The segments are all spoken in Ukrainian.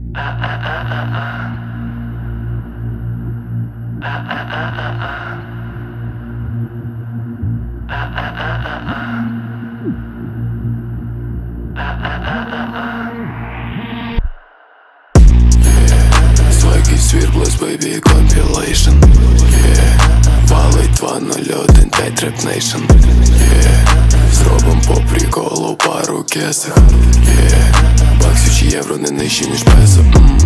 Swaggy Svirbless Baby Compilation. Валить 201 Rap Nation. Зробим по приколу пару кесах. Баксів чи євро не нижче, ніж песо.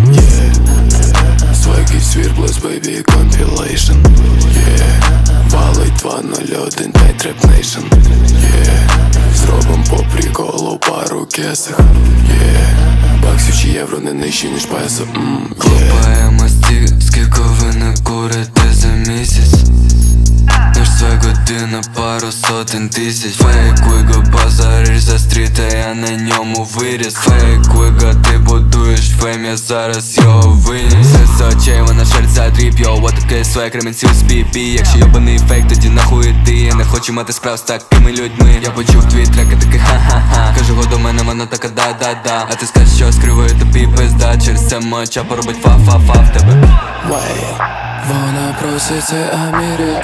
Swaggy Svirbless Baby Compilation. Валить 201 Rap Nation. Зробим по приколу пару кесах. Баксів чи євро не нижче, ніж песо. Купаємо стік, скільки ви не курите за місяць. Наш свек один на пару сотень тисяч. Фейк виго, базариш за стріт, а я на ньому виріс. Фейк виго, ти будуєш фейм, я зараз його виніс. З очей вона шерця дріп, йо, вот такий свек, ремінців з бібі. Якщо йобаний фейк, тоді нахуй ти. Я не хочу мати справ з такими людьми. Я почув твій трек, і такий ха-ха-ха. Кажу, го до мене, вона така да-да-да. А ти скажеш, що скриваю тобі пизда. Через це моя чапа робить фа-фа-фа в тебе. Вона просить цей Амірі.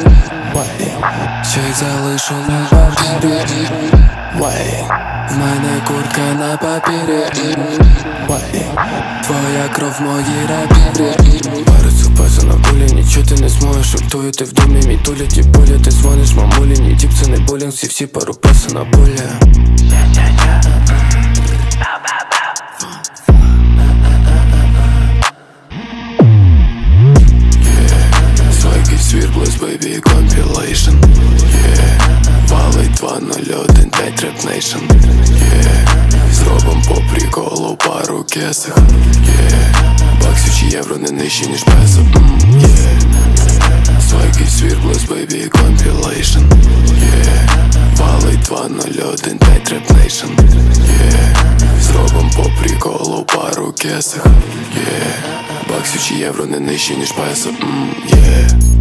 Чек залишу на квартирі. В мене куртка на папірі. Твоя кров в моїй рапірі. Парицю песо на кулі, нічого ти не зможеш. Ультую ти в домі, мій тулі, ті болі. Ти дзвониш мамулі, ні тіп, це не булінг. Всі пару песо на пулі. Svirbless Baby Compilation. Валить 201 Rap Nation. Зробим по приколу пару кесах. Баксів чи євро не нижче, ніж песо. Swaggy Svirbless Baby Compilation. Валить 201 Rap Nation. Зробим по приколу пару кесах. Баксів чи євро не нижче, ніж песо.